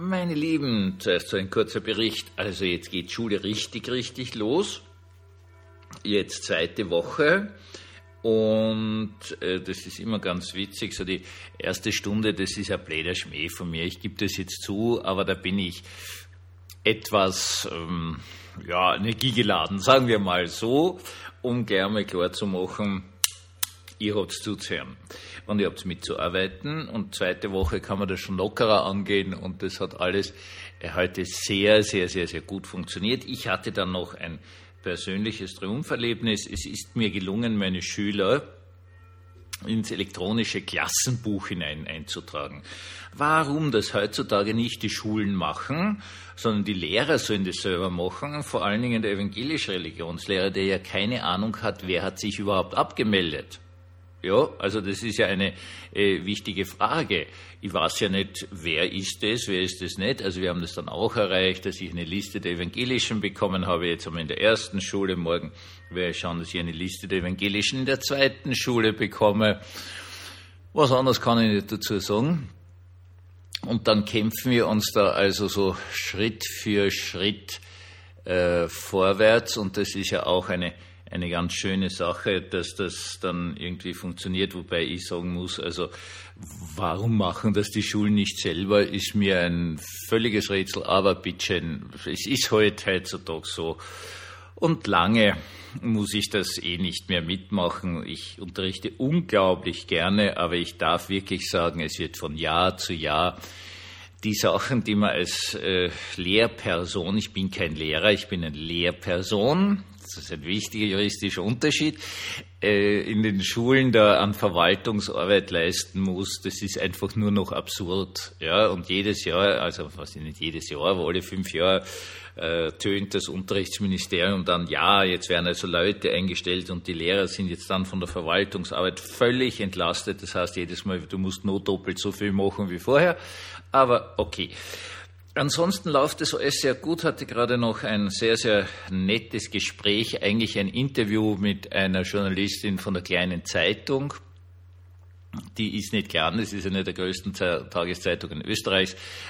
Meine Lieben, zuerst so ein kurzer Bericht. Also jetzt geht Schule richtig los. Jetzt 2. Woche. Und das ist immer ganz witzig. So die erste Stunde, das ist ein blöder Schmäh von mir. Ich gebe das jetzt zu, aber da bin ich etwas energiegeladen, sagen wir mal so, um gleich mal klar zu machen, ihr habt zuzuhören und ihr habt mitzuarbeiten. Und 2. Woche kann man das schon lockerer angehen und das hat alles heute sehr gut funktioniert. Ich hatte dann noch ein persönliches Triumpherlebnis. Es ist mir gelungen, meine Schüler ins elektronische Klassenbuch hinein einzutragen. Warum das heutzutage nicht die Schulen machen, sondern die Lehrer sollen das selber machen, vor allen Dingen der evangelische Religionslehrer, der ja keine Ahnung hat, wer hat sich überhaupt abgemeldet. Ja, also das ist ja eine wichtige Frage. Ich weiß ja nicht, wer ist es nicht. Also wir haben das dann auch erreicht, dass ich eine Liste der Evangelischen bekommen habe. Jetzt haben wir in der 1. Schule, morgen werde ich schauen, dass ich eine Liste der Evangelischen in der 2. Schule bekomme. Was anderes kann ich nicht dazu sagen. Und dann kämpfen wir uns da also so Schritt für Schritt vorwärts. Und das ist ja auch eine ganz schöne Sache, dass das dann irgendwie funktioniert, wobei ich sagen muss, also warum machen das die Schulen nicht selber, ist mir ein völliges Rätsel, aber bitteschön, es ist halt heutzutage so. Und lange muss ich das nicht mehr mitmachen. Ich unterrichte unglaublich gerne, aber ich darf wirklich sagen, es wird von Jahr zu Jahr die Sachen, die man als Lehrperson, ich bin kein Lehrer, ich bin eine Lehrperson, das ist ein wichtiger juristischer Unterschied, in den Schulen da an Verwaltungsarbeit leisten muss, das ist einfach nur noch absurd. Ja, und jedes Jahr, also was nicht jedes Jahr, aber alle 5 Jahre tönt das Unterrichtsministerium dann, ja, jetzt werden also Leute eingestellt und die Lehrer sind jetzt dann von der Verwaltungsarbeit völlig entlastet. Das heißt, jedes Mal, du musst nur doppelt so viel machen wie vorher. Aber okay. Ansonsten läuft es alles sehr gut. Hatte gerade noch ein sehr nettes Gespräch, eigentlich ein Interview mit einer Journalistin von der kleinen Zeitung. Die ist nicht klein, das ist eine der größten Tageszeitungen Österreichs,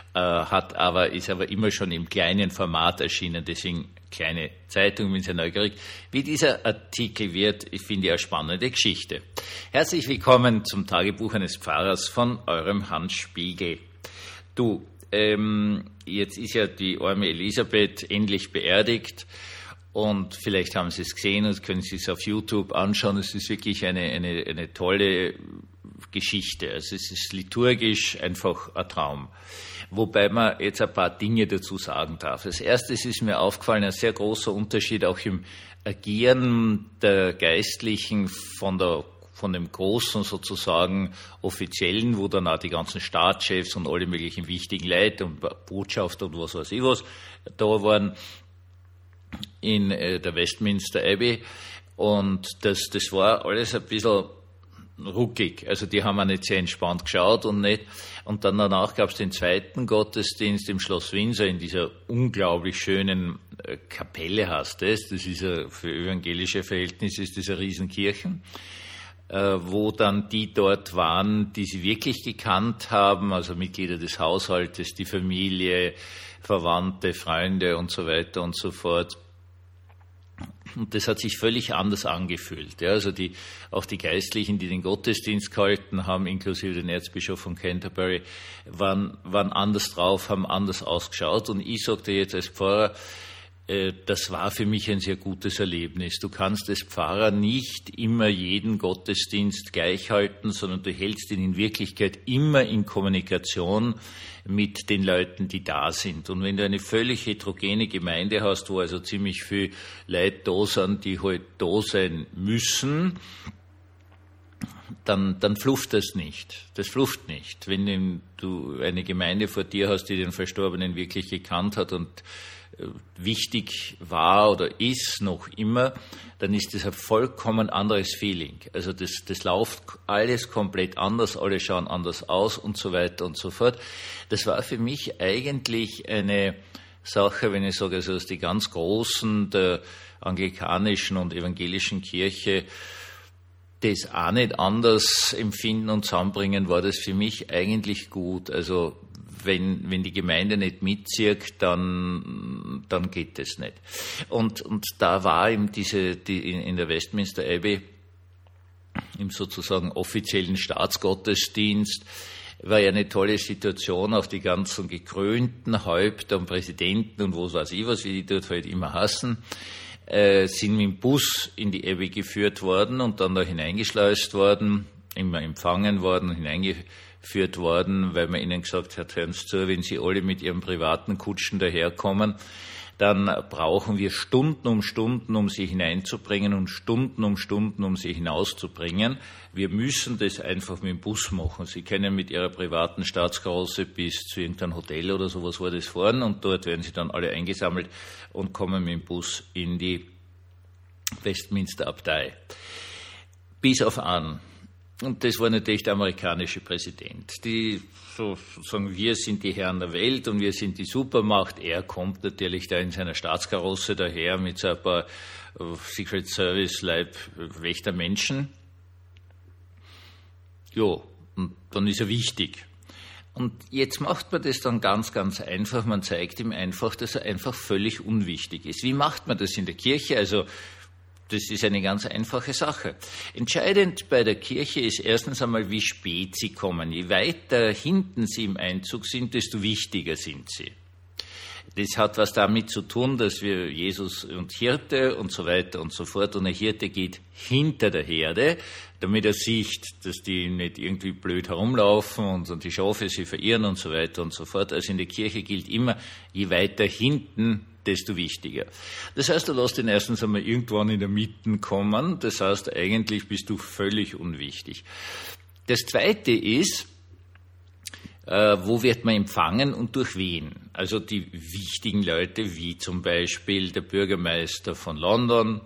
ist aber immer schon im kleinen Format erschienen, deswegen kleine Zeitung, bin sehr neugierig. Wie dieser Artikel wird, ich finde eine spannende Geschichte. Herzlich willkommen zum Tagebuch eines Pfarrers von eurem Hans Spiegel. Du, jetzt ist ja die arme Elisabeth endlich beerdigt und vielleicht haben Sie es gesehen und können Sie es auf YouTube anschauen. Es ist wirklich eine tolle Geschichte. Also es ist liturgisch einfach ein Traum. Wobei man jetzt ein paar Dinge dazu sagen darf. Als erstes ist mir aufgefallen, ein sehr großer Unterschied auch im Agieren der Geistlichen von dem großen sozusagen Offiziellen, wo dann auch die ganzen Staatschefs und alle möglichen wichtigen Leute und Botschafter und was weiß ich was da waren in der Westminster Abbey. Und das war alles ein bisschen ruckig. Also die haben auch nicht sehr entspannt geschaut und dann danach gab es den 2. Gottesdienst im Schloss Windsor in dieser unglaublich schönen Kapelle heißt das. Das ist für evangelische Verhältnisse ist das eine Riesenkirche, wo dann die dort waren, die sie wirklich gekannt haben, also Mitglieder des Haushaltes, die Familie, Verwandte, Freunde und so weiter und so fort. Und das hat sich völlig anders angefühlt. Ja, also auch die Geistlichen, die den Gottesdienst gehalten haben, inklusive den Erzbischof von Canterbury, waren anders drauf, haben anders ausgeschaut. Und ich sagte jetzt als Pfarrer, das war für mich ein sehr gutes Erlebnis. Du kannst als Pfarrer nicht immer jeden Gottesdienst gleich halten, sondern du hältst ihn in Wirklichkeit immer in Kommunikation mit den Leuten, die da sind. Und wenn du eine völlig heterogene Gemeinde hast, wo also ziemlich viel Leute da sind, die halt da sein müssen, dann flufft das nicht. Das flufft nicht. Wenn du eine Gemeinde vor dir hast, die den Verstorbenen wirklich gekannt hat und wichtig war oder ist noch immer, dann ist das ein vollkommen anderes Feeling. Also das läuft alles komplett anders, alle schauen anders aus und so weiter und so fort. Das war für mich eigentlich eine Sache, wenn ich sage, also dass die ganz Großen der anglikanischen und evangelischen Kirche das auch nicht anders empfinden und zusammenbringen, war das für mich eigentlich gut. Also und wenn die Gemeinde nicht mitzieht, dann geht das nicht. Und da war eben in der Westminster Abbey im sozusagen offiziellen Staatsgottesdienst war ja eine tolle Situation, auch die ganzen gekrönten Häupter und Präsidenten und was weiß ich was, wie die dort halt immer hassen, sind mit dem Bus in die Abbey geführt worden und dann da hineingeschleust worden, immer empfangen worden und hineingeführt worden, weil man ihnen gesagt hat, hören Sie zu, wenn Sie alle mit Ihren privaten Kutschen daherkommen, dann brauchen wir Stunden um Stunden, um sie hineinzubringen und Stunden um sie hinauszubringen. Wir müssen das einfach mit dem Bus machen. Sie können mit Ihrer privaten Staatskarosse bis zu irgendeinem Hotel oder sowas war das fahren und dort werden sie dann alle eingesammelt und kommen mit dem Bus in die Westminster Abtei. Bis auf einen. Und das war natürlich der amerikanische Präsident. Die sozusagen, wir sind die Herren der Welt und wir sind die Supermacht. Er kommt natürlich da in seiner Staatskarosse daher mit so ein paar Secret Service Leibwächter Menschen. Ja, und dann ist er wichtig. Und jetzt macht man das dann ganz, ganz einfach. Man zeigt ihm einfach, dass er einfach völlig unwichtig ist. Wie macht man das in der Kirche? Also, das ist eine ganz einfache Sache. Entscheidend bei der Kirche ist erstens einmal, wie spät sie kommen. Je weiter hinten sie im Einzug sind, desto wichtiger sind sie. Das hat was damit zu tun, dass wir Jesus und Hirte und so weiter und so fort. Und der Hirte geht hinter der Herde, damit er sieht, dass die nicht irgendwie blöd herumlaufen und die Schafe sie verirren und so weiter und so fort. Also in der Kirche gilt immer, je weiter hinten, desto wichtiger. Das heißt, du lässt ihn erstens einmal irgendwann in der Mitte kommen. Das heißt, eigentlich bist du völlig unwichtig. Das Zweite ist, wo wird man empfangen und durch wen? Also die wichtigen Leute, wie zum Beispiel der Bürgermeister von London,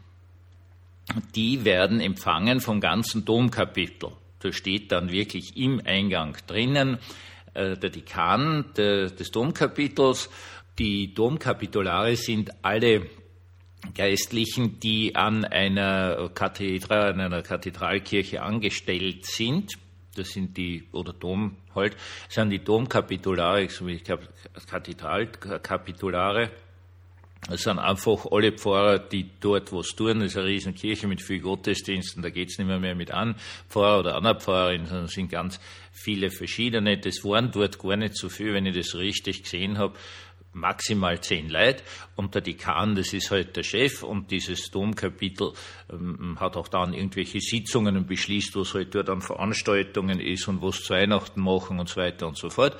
die werden empfangen vom ganzen Domkapitel. Da steht dann wirklich im Eingang drinnen der Dekan des Domkapitels. Die Domkapitulare sind alle Geistlichen, die an einer Kathedralkirche angestellt sind. Das sind die, oder Dom halt, sind die Domkapitulare, ich glaube Kathedralkapitulare. Das sind einfach alle Pfarrer, die dort was tun. Das ist eine Riesenkirche mit viel Gottesdiensten, da geht's nicht mehr mit an Pfarrer oder einer Pfarrerin, sondern es sind ganz viele verschiedene. Das waren dort gar nicht so viel, wenn ich das richtig gesehen habe. Maximal 10 Leute und der Dekan, das ist halt der Chef und dieses Domkapitel hat auch dann irgendwelche Sitzungen und beschließt, was halt dort an Veranstaltungen ist und was zu Weihnachten machen und so weiter und so fort.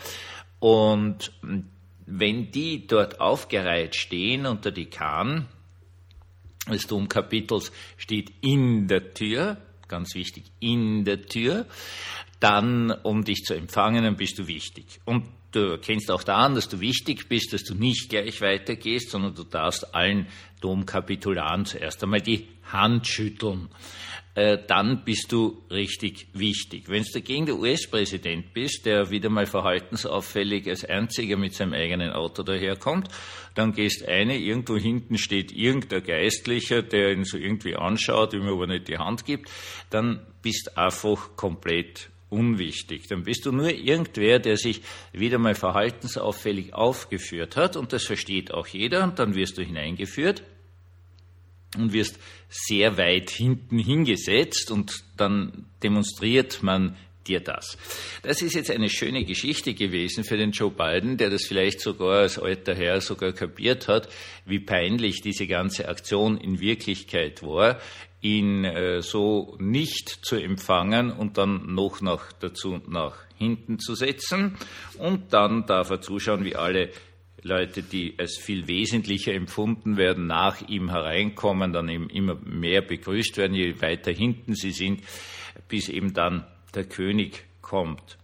Und wenn die dort aufgereiht stehen und der Dekan des Domkapitels steht in der Tür, ganz wichtig, in der Tür, dann, um dich zu empfangen, dann bist du wichtig. Und du erkennst auch daran, dass du wichtig bist, dass du nicht gleich weitergehst, sondern du darfst allen Domkapitularen zuerst einmal die Hand schütteln. Dann bist du richtig wichtig. Wenn du dagegen der US-Präsident bist, der wieder mal verhaltensauffällig als einziger mit seinem eigenen Auto daherkommt, dann gehst irgendwo hinten steht irgendein Geistlicher, der ihn so irgendwie anschaut, ihm aber nicht die Hand gibt, dann bist einfach komplett unwichtig. Dann bist du nur irgendwer, der sich wieder mal verhaltensauffällig aufgeführt hat und das versteht auch jeder und dann wirst du hineingeführt und wirst sehr weit hinten hingesetzt und dann demonstriert man dir das. Das ist jetzt eine schöne Geschichte gewesen für den Joe Biden, der das vielleicht sogar als alter Herr sogar kapiert hat, wie peinlich diese ganze Aktion in Wirklichkeit war, ihn so nicht zu empfangen und dann noch dazu nach hinten zu setzen. Und dann darf er zuschauen, wie alle Leute, die als viel wesentlicher empfunden werden, nach ihm hereinkommen, dann eben immer mehr begrüßt werden, je weiter hinten sie sind, bis eben dann der König kommt,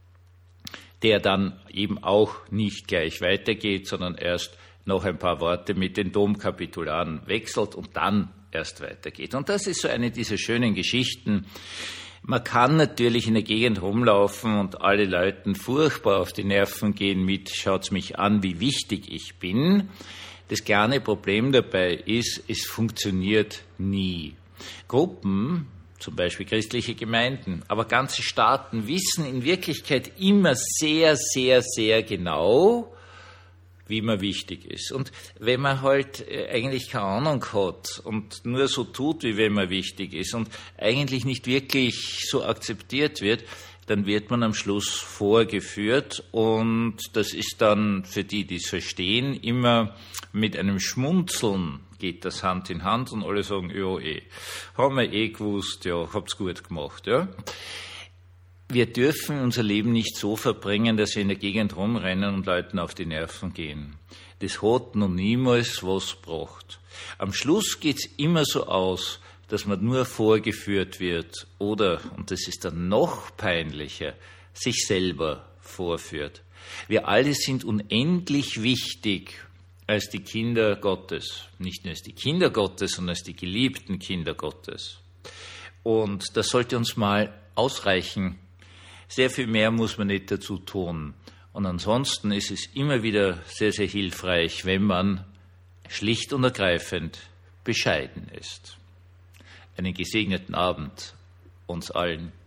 der dann eben auch nicht gleich weitergeht, sondern erst noch ein paar Worte mit den Domkapitularen wechselt und dann erst weitergeht. Und das ist so eine dieser schönen Geschichten. Man kann natürlich in der Gegend rumlaufen und alle Leuten furchtbar auf die Nerven gehen mit, schaut's mich an, wie wichtig ich bin. Das kleine Problem dabei ist, es funktioniert nie. Gruppen, zum Beispiel christliche Gemeinden, aber ganze Staaten wissen in Wirklichkeit immer sehr, sehr, sehr genau, wie man wichtig ist. Und wenn man halt eigentlich keine Ahnung hat und nur so tut, wie wenn man wichtig ist und eigentlich nicht wirklich so akzeptiert wird, dann wird man am Schluss vorgeführt und das ist dann für die, die es verstehen, immer mit einem Schmunzeln geht das Hand in Hand und alle sagen, ja, haben wir gewusst, ja, habt's gut gemacht, ja. Wir dürfen unser Leben nicht so verbringen, dass wir in der Gegend rumrennen und Leuten auf die Nerven gehen. Das hat noch niemals was gebracht. Am Schluss geht's immer so aus, dass man nur vorgeführt wird oder, und das ist dann noch peinlicher, sich selber vorführt. Wir alle sind unendlich wichtig als die Kinder Gottes. Nicht nur als die Kinder Gottes, sondern als die geliebten Kinder Gottes. Und das sollte uns mal ausreichen. Sehr viel mehr muss man nicht dazu tun. Und ansonsten ist es immer wieder sehr, sehr hilfreich, wenn man schlicht und ergreifend bescheiden ist. Einen gesegneten Abend uns allen.